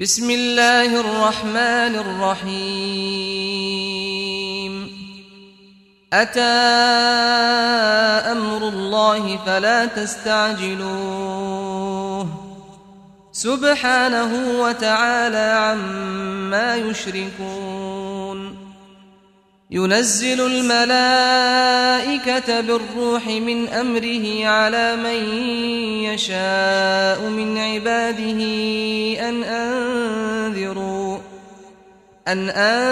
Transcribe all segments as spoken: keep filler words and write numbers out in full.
بسم الله الرحمن الرحيم أتى أمر الله فلا تستعجلوه سبحانه وتعالى عما يشركون ينزل الملائكة بالروح من أمره على من يشاء من عباده أن أنذروا أن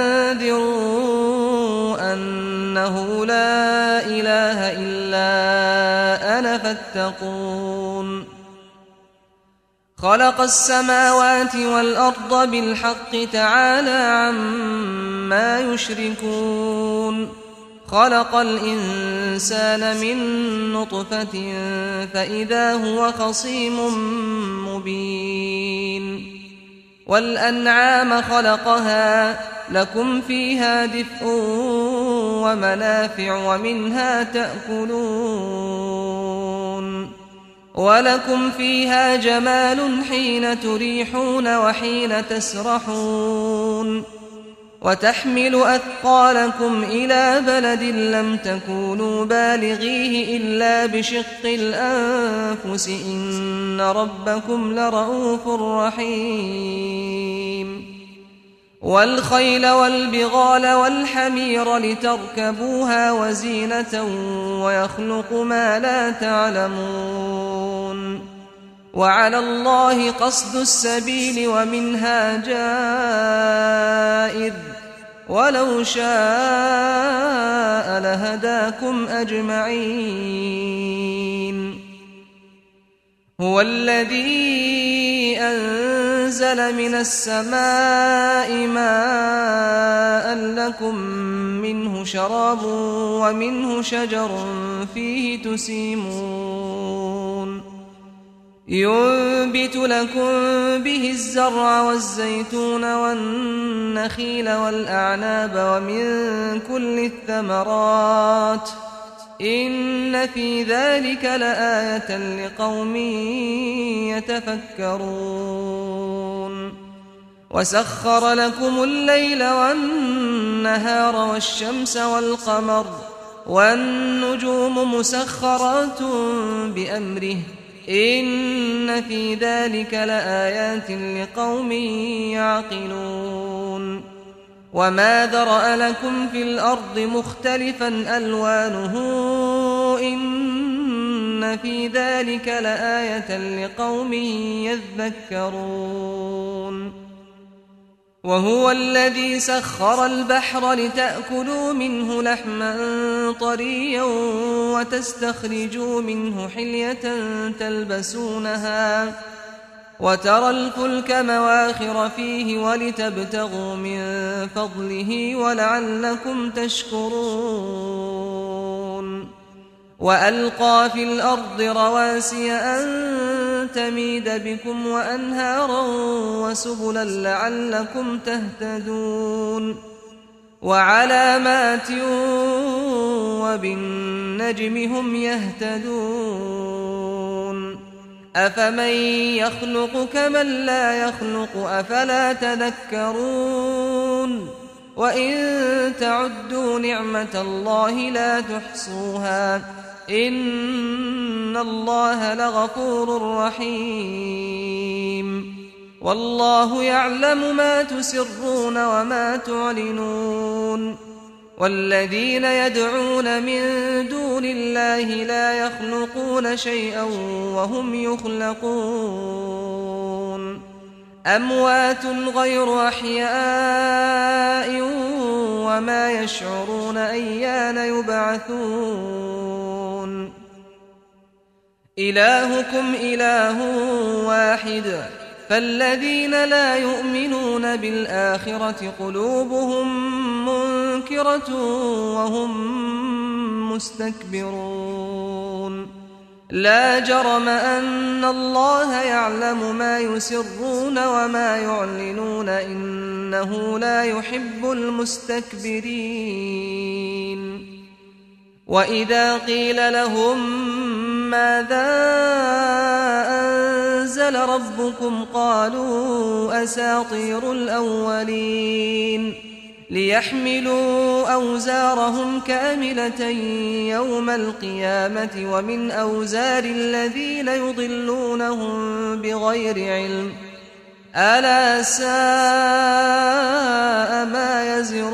أنذروا أنه لا إله إلا أنا فاتقون خلق السماوات والأرض بالحق تعالى عما يشركون خلق الإنسان من نطفة فإذا هو خصيم مبين والأنعام خلقها لكم فيها دفء ومنافع ومنها تأكلون ولكم فيها جمال حين تريحون وحين تسرحون وتحمل أثقالكم إلى بلد لم تكونوا بالغيه إلا بشق الأنفس إن ربكم لرؤوف رحيم والخيل والبغال والحمير لتركبوها وزينة ويخلق ما لا تعلمون وعلى الله قصد السبيل ومنها جائر ولو شاء لهداكم أجمعين هو الذي أنزل من السماء ماء لكم منه شراب ومنه شجر فيه تسيمون ينبت لكم به الزرع والزيتون والنخيل والأعناب ومن كل الثمرات إن في ذلك لآية لقوم يتفكرون وسخر لكم الليل والنهار والشمس والقمر والنجوم مسخرات بأمره إن في ذلك لآيات لقوم يعقلون وما ذرأ لكم في الأرض مختلفا ألوانه إن في ذلك لآية لقوم يذكرون وهو الذي سخر البحر لتأكلوا منه لحما طريا وتستخرجوا منه حلية تلبسونها وترى الفلك مواخر فيه ولتبتغوا من فضله ولعلكم تشكرون وألقى في الأرض رواسي أن تميد بكم وأنهارا وسبلا لعلكم تهتدون وعلامات وبالنجم هم يهتدون أفمن يخلق كمن لا يخلق أفلا تذكرون وإن تعدوا نعمة الله لا تحصوها إن الله لغفور رحيم والله يعلم ما تسرون وما تعلنون والذين يدعون من دون الله لا يخلقون شيئا وهم يخلقون أموات غير أحياء وما يشعرون أيان يبعثون إلهكم إله واحد فالذين لا يؤمنون بالآخرة قلوبهم منكرة وهم مستكبرون لا جرم أن الله يعلم ما يسرون وما يعلنون إنه لا يحب المستكبرين وإذا قيل لهم ماذا أنزل أنزل ربكم قالوا أساطير الأولين ليحملوا أوزارهم كاملة يوم القيامة ومن أوزار الذين يضلونهم بغير علم ألا ساء ما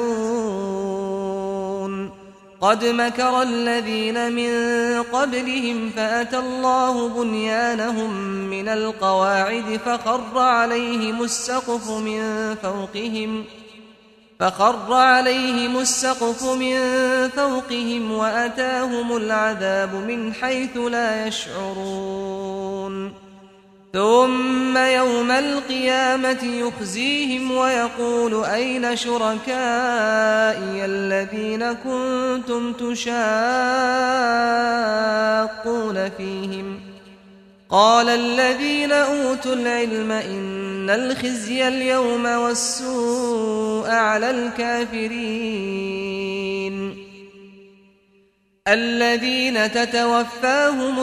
يزرون قد مكر الذين من قبلهم فأتى الله بنيانهم من القواعد فخر عليهم السقف من فوقهم فخر عليهم السقف من فوقهم وأتاهم العذاب من حيث لا يشعرون ثم يوم القيامة يخزيهم ويقول أين شركائي الذين كنتم تشاقون فيهم قال الذين أوتوا العلم إن الخزي اليوم والسوء على الكافرين الذين تتوفاهم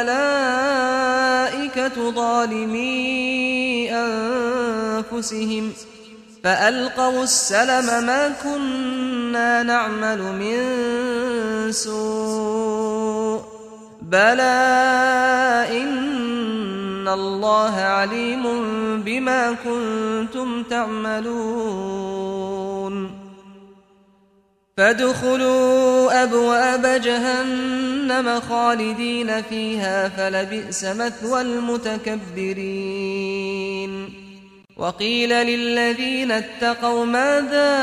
الملائكة ظالمي أنفسهم فألقوا السلم ما كنا نعمل من سوء بلى إن الله عليم بما كنتم تعملون فادخلوا أبواب جهنم خالدين فيها فلبئس مثوى المتكبرين وقيل للذين اتقوا ماذا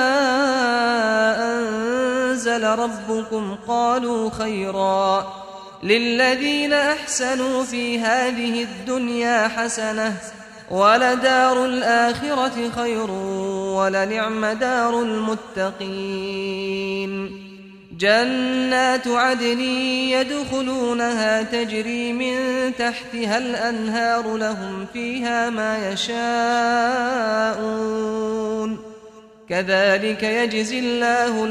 أنزل ربكم قالوا خيرا للذين أحسنوا في هذه الدنيا حسنة ولدار الآخرة خير ولنعم دار المتقين جنات عدن يدخلونها تجري من تحتها الأنهار لهم فيها ما يشاءون كذلك يجزي الله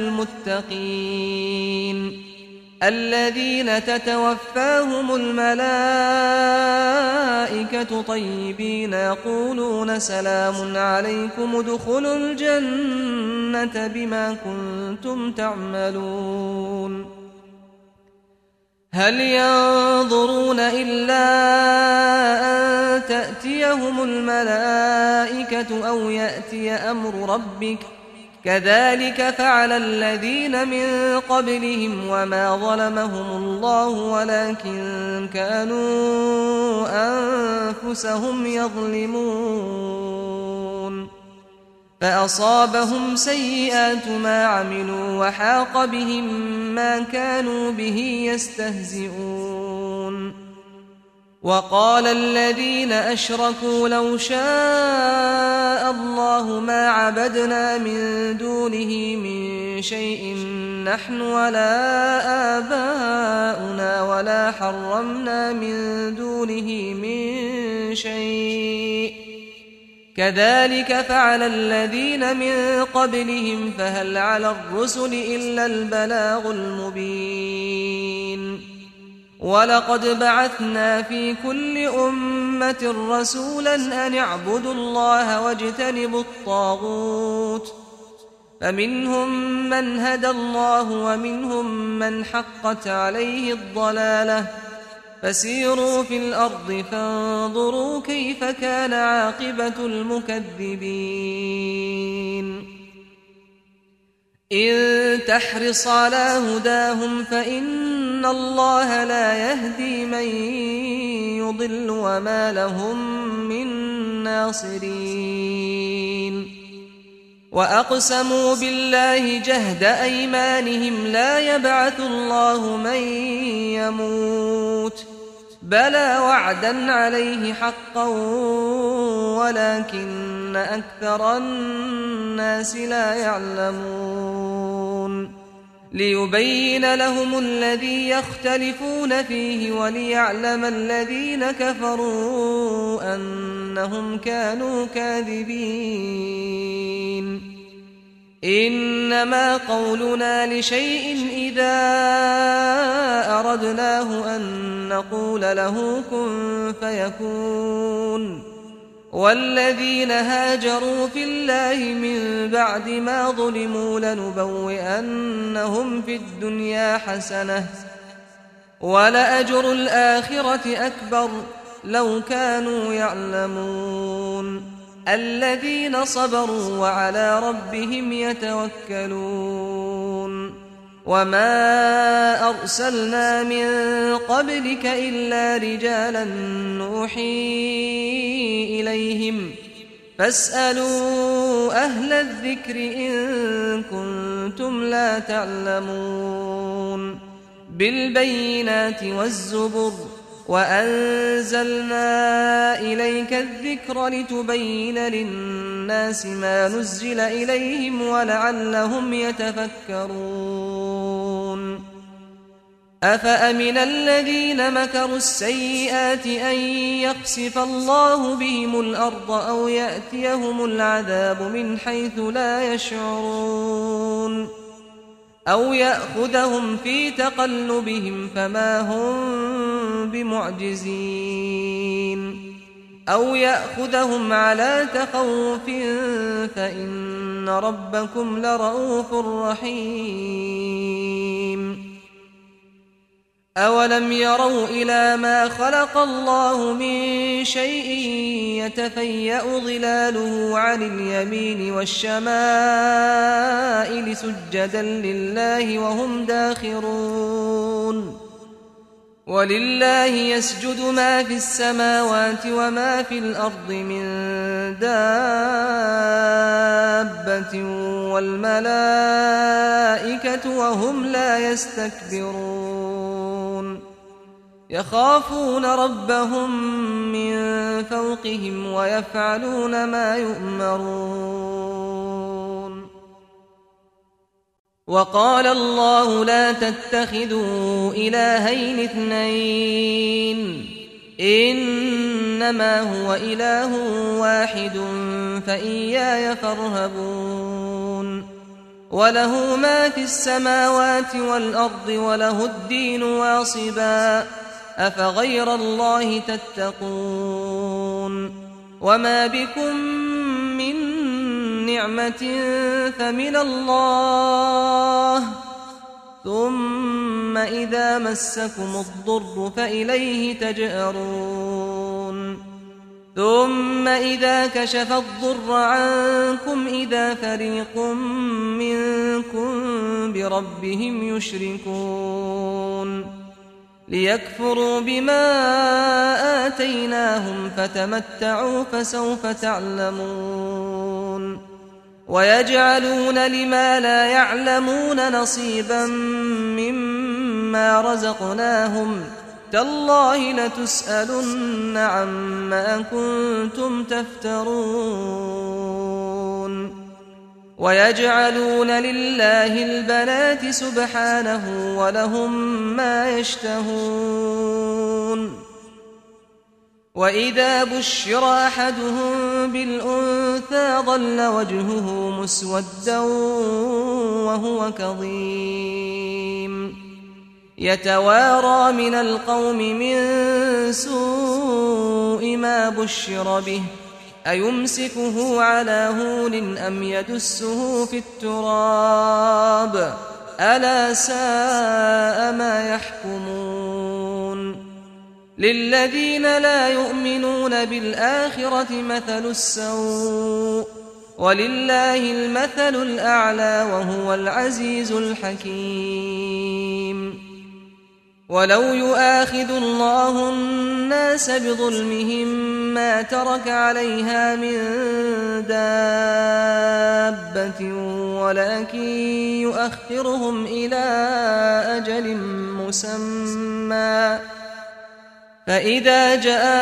المتقين الذين تتوفاهم الملائكة طيبين يقولون سلام عليكم ادخلوا الجنة بما كنتم تعملون هل ينظرون إلا أن تأتيهم الملائكة أو يأتي أمر ربك كذلك فعل الذين من قبلهم وما ظلمهم الله ولكن كانوا أنفسهم يظلمون فأصابهم سيئات ما عملوا وحاق بهم ما كانوا به يستهزئون وقال الذين أشركوا لو شاء الله ما عبدنا من دونه من شيء نحن ولا آباؤنا ولا حرمنا من دونه من شيء كذلك فعل الذين من قبلهم فهل على الرسل إلا البلاغ المبين ولقد بعثنا في كل أمة رسولا أن اعبدوا الله واجتنبوا الطاغوت فمنهم من هدى الله ومنهم من حقت عليه الضلالة فسيروا في الأرض فانظروا كيف كان عاقبة المكذبين إن تحرص على هداهم فإن الله لا يهدي من يضل وما لهم من ناصرين وأقسموا بالله جهد أيمانهم لا يبعث الله من يموت بلى وعدا عليه حقا ولكن أكثر الناس لا يعلمون ليبين لهم الذي يختلفون فيه وليعلم الذين كفروا أنهم كانوا كاذبين إنما قولنا لشيء إذا أردناه أن نقول له كن فيكون والذين هاجروا في الله من بعد ما ظلموا لنبوئنهم في الدنيا حسنة ولأجر الآخرة أكبر لو كانوا يعلمون الذين صبروا وعلى ربهم يتوكلون وما أرسلنا من قبلك إلا رجالا نوحي إليهم فاسألوا أهل الذكر إن كنتم لا تعلمون بالبينات والزبر وأنزلنا إليك الذكر لتبين للناس ما نزل إليهم ولعلهم يتفكرون أفأمن الذين مكروا السيئات أن يخسف الله بهم الأرض أو يأتيهم العذاب من حيث لا يشعرون أو يأخذهم في تقلبهم فما هم بمعجزين أو يأخذهم على تخوف فإن ربكم لرؤوف رحيم أولم يروا إلى ما خلق الله من شيء يتفيأ ظلاله عن اليمين والشمائل سجدا لله وهم داخرون ولله يسجد ما في السماوات وما في الأرض من دابة والملائكة وهم لا يستكبرون يخافون ربهم من فوقهم ويفعلون ما يؤمرون وقال الله لا تتخذوا إلهين اثنين إنما هو إله واحد فإياي فارهبون وله ما في السماوات والأرض وله الدين واصبا أفغير الله تتقون وما بكم من نعمة فمن الله ثم إذا مسكم الضر فإليه تجأرون ثم إذا كشف الضر عنكم إذا فريق منكم بربهم يشركون ليكفروا بما آتيناهم فتمتعوا فسوف تعلمون ويجعلون لما لا يعلمون نصيبا مما رزقناهم تالله لتسألن عما كنتم تفترون ويجعلون لله البنات سبحانه ولهم ما يشتهون وإذا بشر أحدهم بالأنثى ظل وجهه مسودا وهو كظيم يتوارى من القوم من سوء ما بشر به أيمسكه على هون أم يدسه في التراب ألا ساء ما يحكمون للذين لا يؤمنون بالآخرة مثل السوء ولله المثل الأعلى وهو العزيز الحكيم ولو يؤاخذ الله الناس بظلمهم ما ترك عليها من دابة ولكن يؤخرهم إلى أجل مسمى فإذا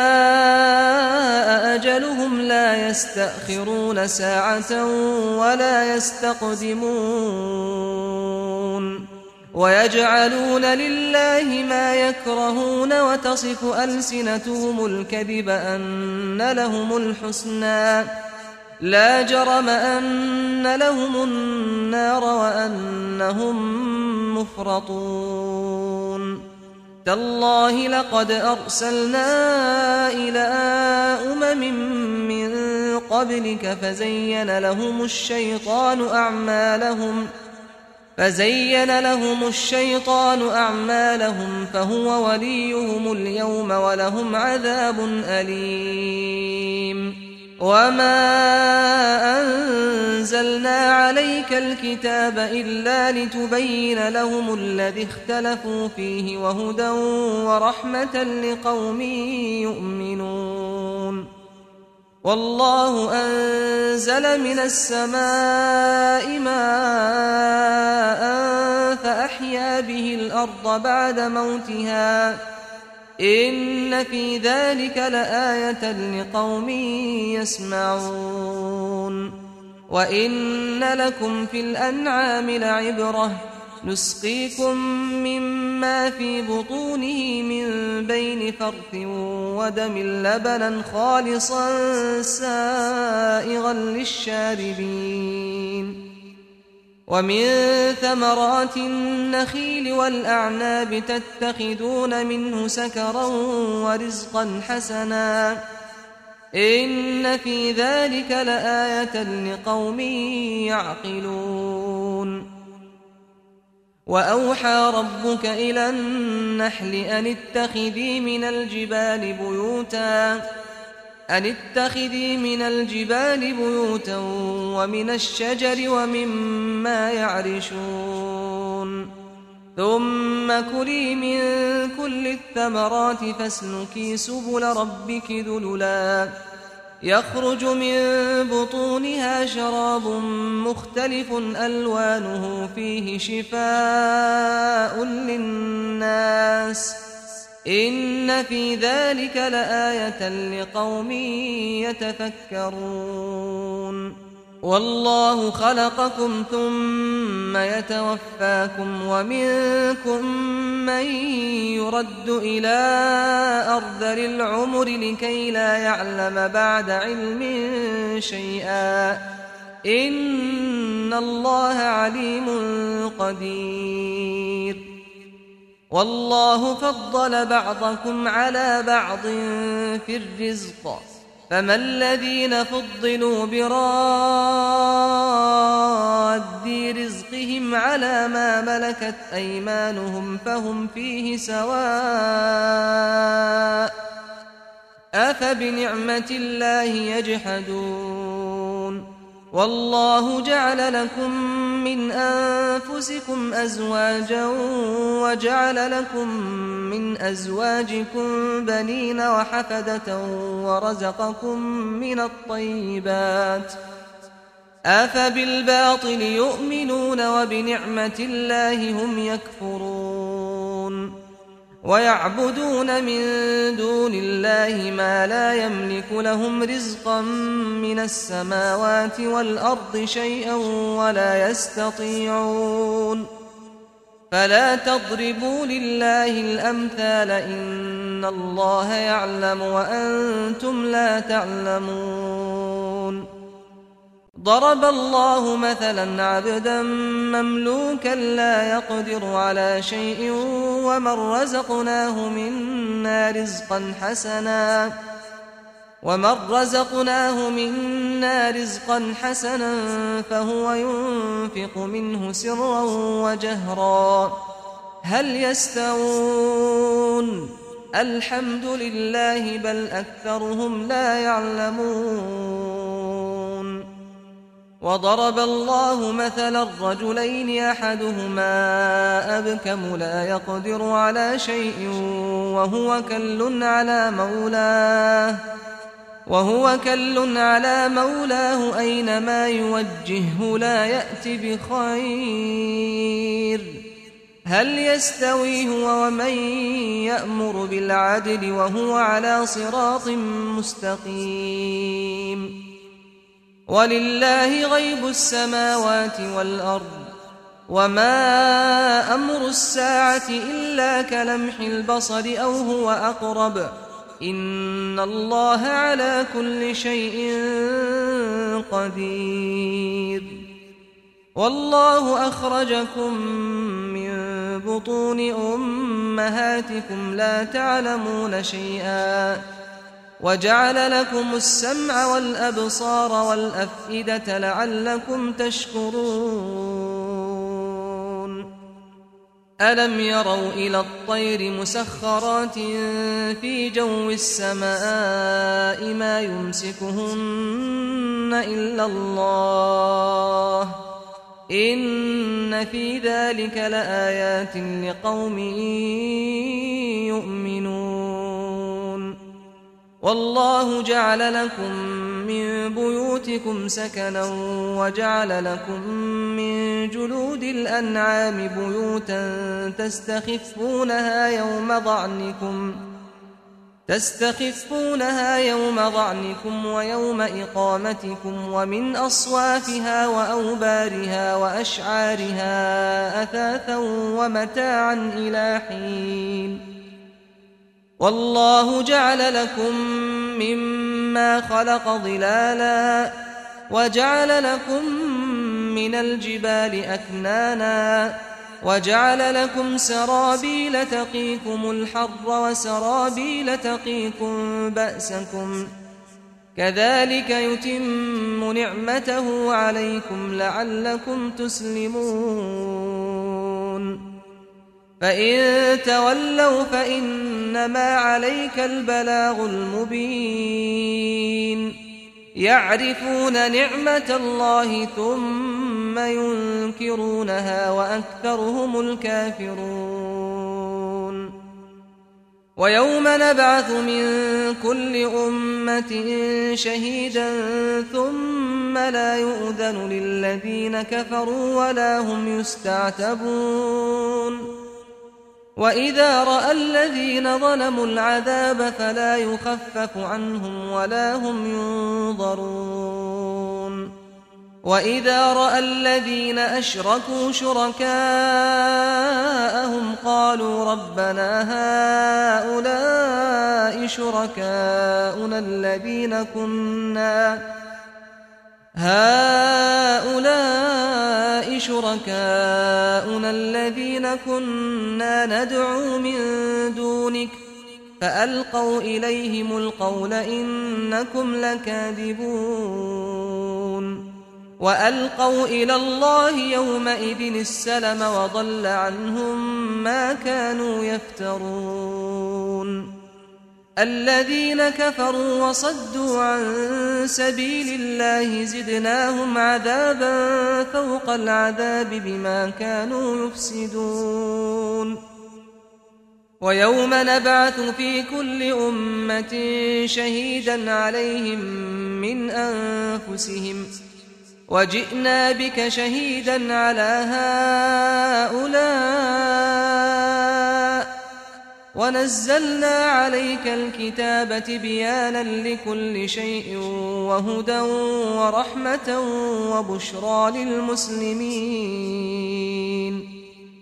جاء أجلهم لا يستأخرون ساعة ولا يستقدمون ويجعلون لله ما يكرهون وتصف ألسنتهم الكذب أن لهم الحسنى لا جرم أن لهم النار وأنهم مفرطون تالله لقد أرسلنا إلى أمم من قبلك فزين لهم الشيطان أعمالهم فزين لهم الشيطان أعمالهم فهو وليهم اليوم ولهم عذاب أليم وما أنزلنا عليك الكتاب إلا لتبين لهم الذي اختلفوا فيه وهدى ورحمة لقوم يؤمنون والله أنزل من السماء ماء فأحيا به الأرض بعد موتها إن في ذلك لآية لقوم يسمعون وإن لكم في الأنعام لعبرة نسقيكم مما في بطونه من بين فرث ودم لبنا خالصا سائغا للشاربين ومن ثمرات النخيل والأعناب تتخذون منه سكرا ورزقا حسنا إن في ذلك لآية لقوم يعقلون وأوحى ربك إلى النحل أن اتخذي من الجبال بيوتا أن اتخذي من الجبال بيوتا ومن الشجر ومما يعرشون ثم كلي من كل الثمرات فاسلكي سبل ربك ذللا يخرج من بطونها شراب مختلف ألوانه فيه شفاء للناس إن في ذلك لآية لقوم يتفكرون والله خلقكم ثم يتوفاكم ومنكم من يرد إلى أرذل العمر لكي لا يعلم بعد علم شيئا إن الله عليم قدير والله فضل بعضكم على بعض في الرزق فما الذين فضلوا براد رزقهم على ما ملكت أيمانهم فهم فيه سواء أفبنعمة الله يجحدون والله جعل لكم من أنفسكم أزواجا وجعل لكم من أزواجكم بنين وحفدة ورزقكم من الطيبات أفبالباطل يؤمنون وبنعمة الله هم يكفرون ويعبدون من دون الله ما لا يملك لهم رزقا من السماوات والأرض شيئا ولا يستطيعون فلا تضربوا لله الأمثال إن الله يعلم وأنتم لا تعلمون ضرب الله مثلا عبدا مملوكا لا يقدر على شيء ومن رزقناه منا رزقا حسنا ومن رزقناه منا رزقا حسنا فهو ينفق منه سرا وجهرا هل يستوون الحمد لله بل أكثرهم لا يعلمون وضرب الله مثلا الرجلين أحدهما أبكم لا يقدر على شيء وهو كل على مولاه وهو كل على مولاه أينما يوجهه لا يأتي بخير هل يستوي هو ومن يأمر بالعدل وهو على صراط مستقيم ولله غيب السماوات والأرض وما أمر الساعة إلا كلمح البصر أو هو أقرب إن الله على كل شيء قدير والله أخرجكم من بطون أمهاتكم لا تعلمون شيئا وجعل لكم السمع والأبصار والأفئدة لعلكم تشكرون ألم يروا إلى الطير مسخرات في جو السماء ما يمسكهن إلا الله إن في ذلك لآيات لقوم يؤمنون والله جعل لكم من بيوتكم سكنا وجعل لكم من جلود الأنعام بيوتا تستخفونها يوم ضعنكم تستخفونها يوم ضعنكم ويوم إقامتكم ومن أصوافها وأوبارها وأشعارها أثاثا ومتاعا إلى حين والله جعل لكم مما خلق ظلالا وجعل لكم من الجبال أكنانا وجعل لكم سرابيل تقيكم الحر وسرابيل تقيكم بأسكم كذلك يتم نعمته عليكم لعلكم تسلمون فإن تولوا فإنما عليك البلاغ المبين يعرفون نعمة الله ثم ينكرونها وأكثرهم الكافرون ويوم نبعث من كل أمة شهيدا ثم لا يؤذن للذين كفروا ولا هم يستعتبون وإذا رأى الذين ظلموا العذاب فلا يخفف عنهم ولا هم ينظرون وإذا رأى الذين أشركوا شركاءهم قالوا ربنا هؤلاء شركاؤنا الذين كنا هؤلاء شركاؤنا الذين كنا ندعو من دونك فألقوا إليهم القول إنكم لكاذبون وألقوا إلى الله يومئذ السلم وضل عنهم ما كانوا يفترون الذين كفروا وصدوا عن سبيل الله زدناهم عذابا فوق العذاب بما كانوا يفسدون ويوم نبعث في كل أمة شهيدا عليهم من أنفسهم وجئنا بك شهيدا على هؤلاء ونزلنا عليك الكتاب تبيانا لكل شيء وهدى ورحمة وبشرى للمسلمين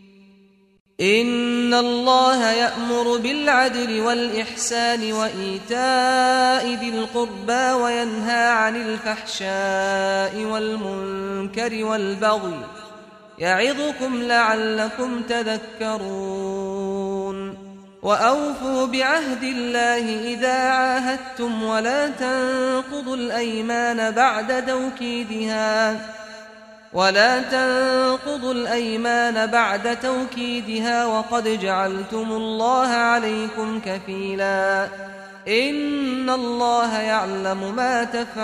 إن الله يأمر بالعدل والإحسان وإيتاء ذي القربى وينهى عن الفحشاء والمنكر والبغي يعظكم لعلكم تذكرون وأوفوا بعهد الله إذا عاهدتم ولا تنقضوا الأيمان بعد توكيدها ولا تنقضوا الأيمان بعد توكيدها وقد جعلتم الله عليكم كفيلا إن الله يعلم ما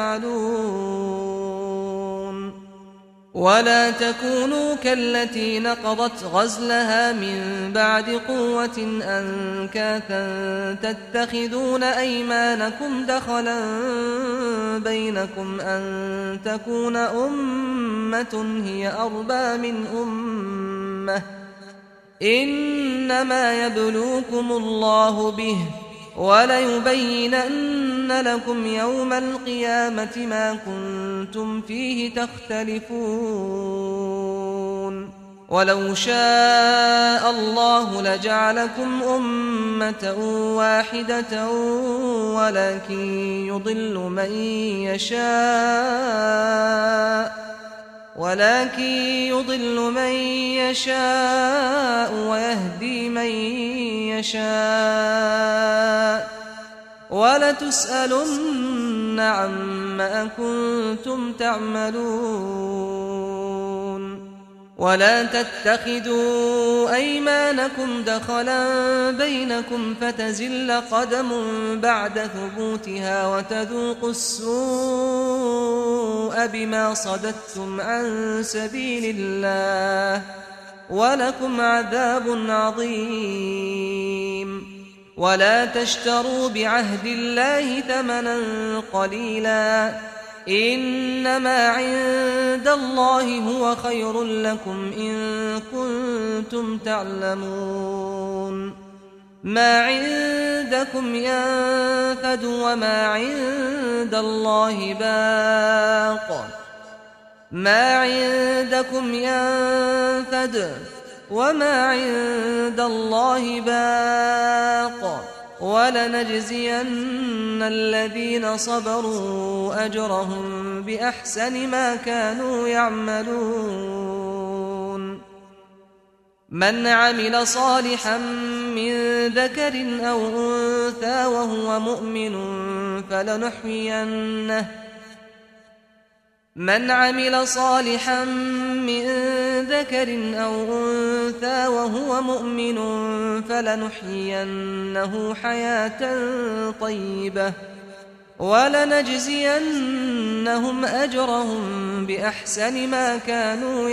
تفعلون ولا تكونوا كالتي نقضت غزلها من بعد قوة أنكاثا تتخذون أيمانكم دخلا بينكم أن تكون أمة هي أربى من أمة إنما يبلوكم الله به وليبينن لكم يوم القيامة ما كنتم فيه تختلفون ولو شاء الله لجعلكم أمة واحدة ولكن يضل من يشاء ولكن يضل من يشاء ويهدي من يشاء ولتسألن عما كنتم تعملون ولا تتخذوا أيمانكم دخلا بينكم فتزل قدم بعد ثبوتها وتذوقوا السوء بما صددتم عن سبيل الله ولكم عذاب عظيم ولا تشتروا بعهد الله ثمنا قليلا إنما عند الله هو خير لكم إن كنتم تعلمون ما عندكم ينفد وما عند الله باق ما عندكم ينفد وما عند الله باق ولنجزين الذين صبروا أجرهم بأحسن ما كانوا يعملون من عمل صالحا من ذكر أو أنثى وهو مؤمن فلنحيينه من عمل صالحا من ذكر أو أنثى وهو مؤمن فلنحيينه حياة طيبة ولنجزينهم أجرهم بأحسن ما كانوا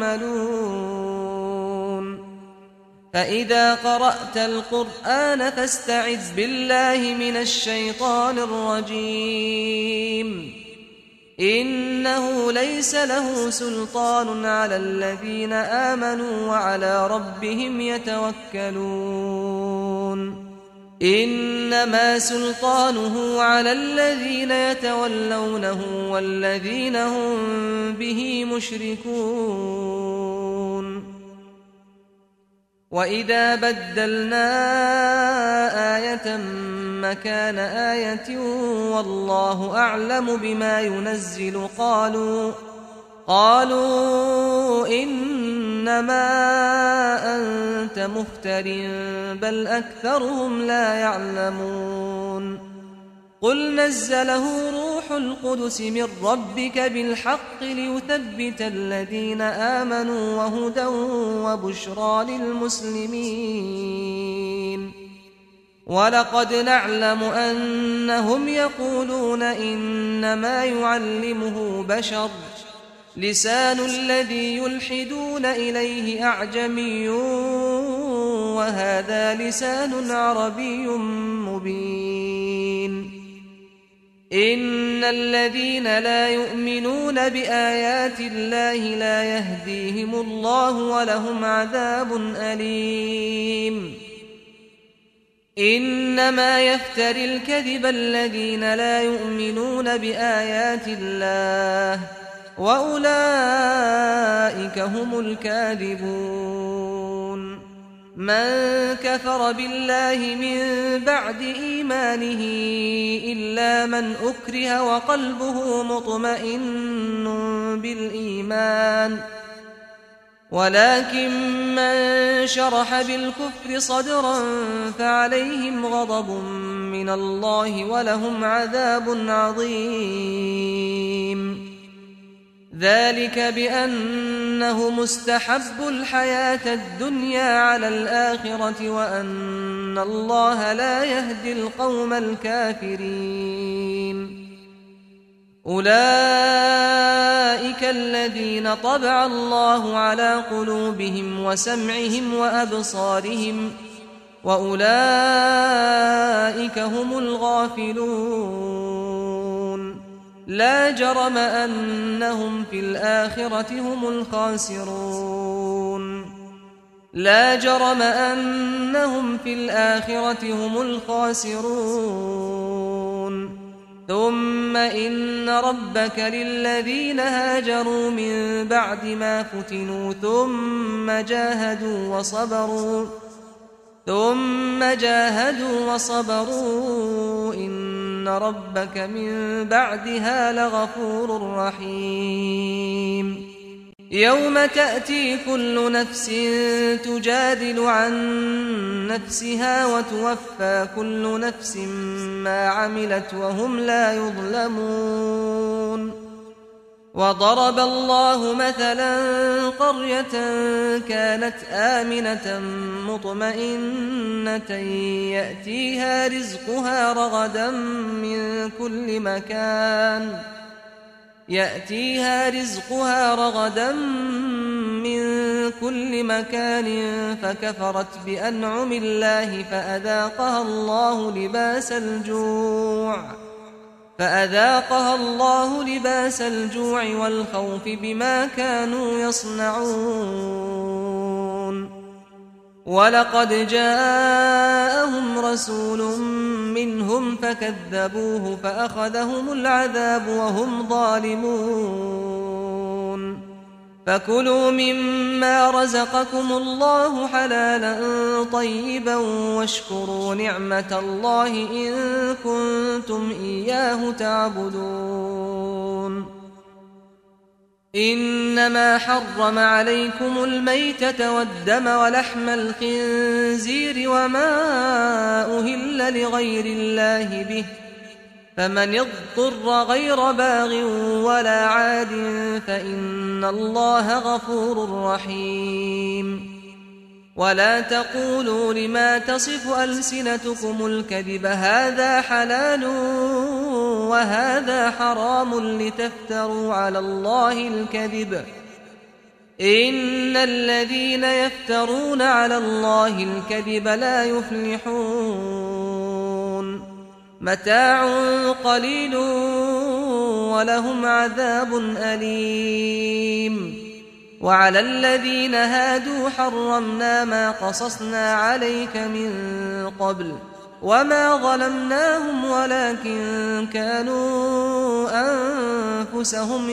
يعملون فإذا قرأت القرآن فاستعذ بالله من الشيطان الرجيم إنه ليس له سلطان على الذين آمنوا وعلى ربهم يتوكلون إنما سلطانه على الذين يتولونه والذين هم به مشركون وإذا بدلنا آية مكان آية والله أعلم بما ينزل قالوا قالوا إنما أنت مفتر بل أكثرهم لا يعلمون قل نزله روح القدس من ربك بالحق ليثبت الذين آمنوا وهدى وبشرى للمسلمين ولقد نعلم أنهم يقولون إنما يعلمه بشر لسان الذي يلحدون إليه أعجمي وهذا لسان عربي مبين إن الذين لا يؤمنون بآيات الله لا يهديهم الله ولهم عذاب أليم إنما يفتري الكذب الذين لا يؤمنون بآيات الله وأولئك هم الكاذبون من كفر بالله من بعد إيمانه إلا من أكره وقلبه مطمئن بالإيمان ولكن من شرح بالكفر صدرا فعليهم غضب من الله ولهم عذاب عظيم ذلك بأنه مستحب الحياة الدنيا على الآخرة وأن الله لا يهدي القوم الكافرين أولئك الذين طبع الله على قلوبهم وسمعهم وأبصارهم وأولئك هم الغافلون لا جرم أنهم في الآخرة هم الخاسرون لا جرم أنهم في الآخرة هم الخاسرون ثم إن ربك للذين هاجروا من بعد ما فتنوا ثم جاهدوا وصبروا ثم جاهدوا وصبروا إن ربك من بعدها لغفور رحيم يوم تأتي كل نفس تجادل عن نفسها وتوفى كل نفس ما عملت وهم لا يظلمون وضرب الله مثلا قرية كانت آمنة مطمئنة يأتيها رزقها رغدا من كل مكان يأتيها رزقها رغدا من كل مكان فكفرت بأنعم الله فأذاقها الله لباس الجوع فأذاقها الله لباس الجوع والخوف بما كانوا يصنعون ولقد جاءهم رسول منهم فكذبوه فأخذهم العذاب وهم ظالمون فكلوا مما رزقكم الله حلالا طيبا واشكروا نعمة الله إن كنتم إياه تعبدون إنما حرم عليكم الميتة والدم ولحم الخنزير وما أهل لغير الله به فمن اضطر غير باغ ولا عاد فإن الله غفور رحيم ولا تقولوا لما تصف ألسنتكم الكذب هذا حلال وهذا حرام لتفتروا على الله الكذب إن الذين يفترون على الله الكذب لا يفلحون متاع قليل ولهم عذاب أليم وعلى الذين هادوا حرمنا ما قصصنا عليك من قبل وما ظلمناهم ولكن كانوا أنفسهم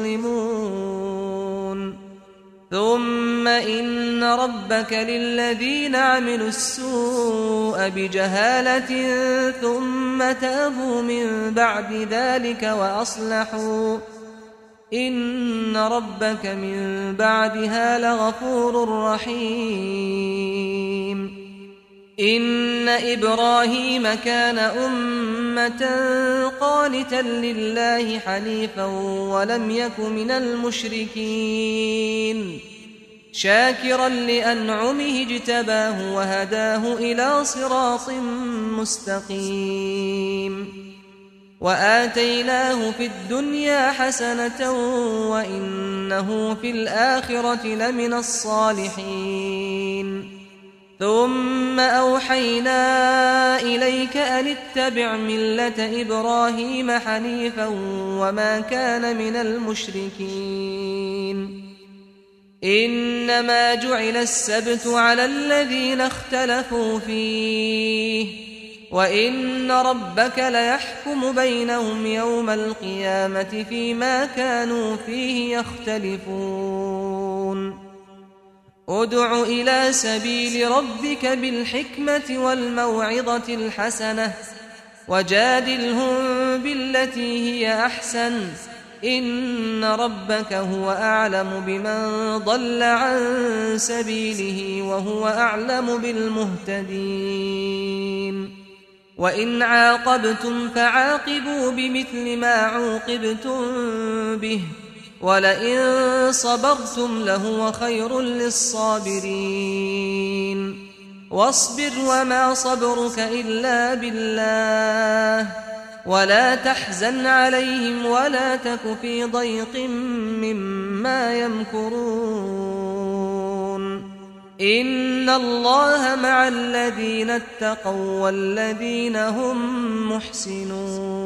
يظلمون ثم إن ربك للذين عملوا السوء بجهالة ثم تابوا من بعد ذلك وأصلحوا إن ربك من بعدها لغفور رحيم إن إبراهيم كان أمة قانتا لله حنيفا ولم يك من المشركين شاكرا لأنعمه اجتباه وهداه إلى صراط مستقيم وآتيناه في الدنيا حسنة وإنه في الآخرة لمن الصالحين ثم أوحينا إليك أن اتبع ملة إبراهيم حنيفا وما كان من المشركين إنما جعل السبت على الذين اختلفوا فيه وإن ربك ليحكم بينهم يوم القيامة فيما كانوا فيه يختلفون ادع إلى سبيل ربك بالحكمة والموعظة الحسنة وجادلهم بالتي هي أحسن إن ربك هو أعلم بمن ضل عن سبيله وهو أعلم بالمهتدين وإن عاقبتم فعاقبوا بمثل ما عوقبتم به ولئن صبرتم لهو خير للصابرين واصبر وما صبرك إلا بالله ولا تحزن عليهم ولا تك في ضيق مما يمكرون إن الله مع الذين اتقوا والذين هم محسنون